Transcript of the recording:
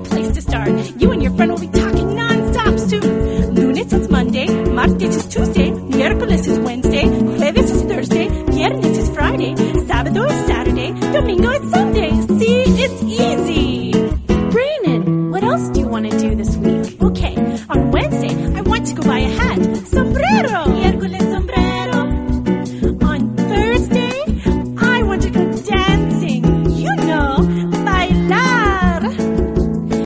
great place to start. You and your friend will be talking non-stop soon. Lunes is Monday, martes is Tuesday, miércoles is Wednesday, jueves is Thursday, viernes is Friday, sábado is Saturday, domingo is Sunday. See, it's easy.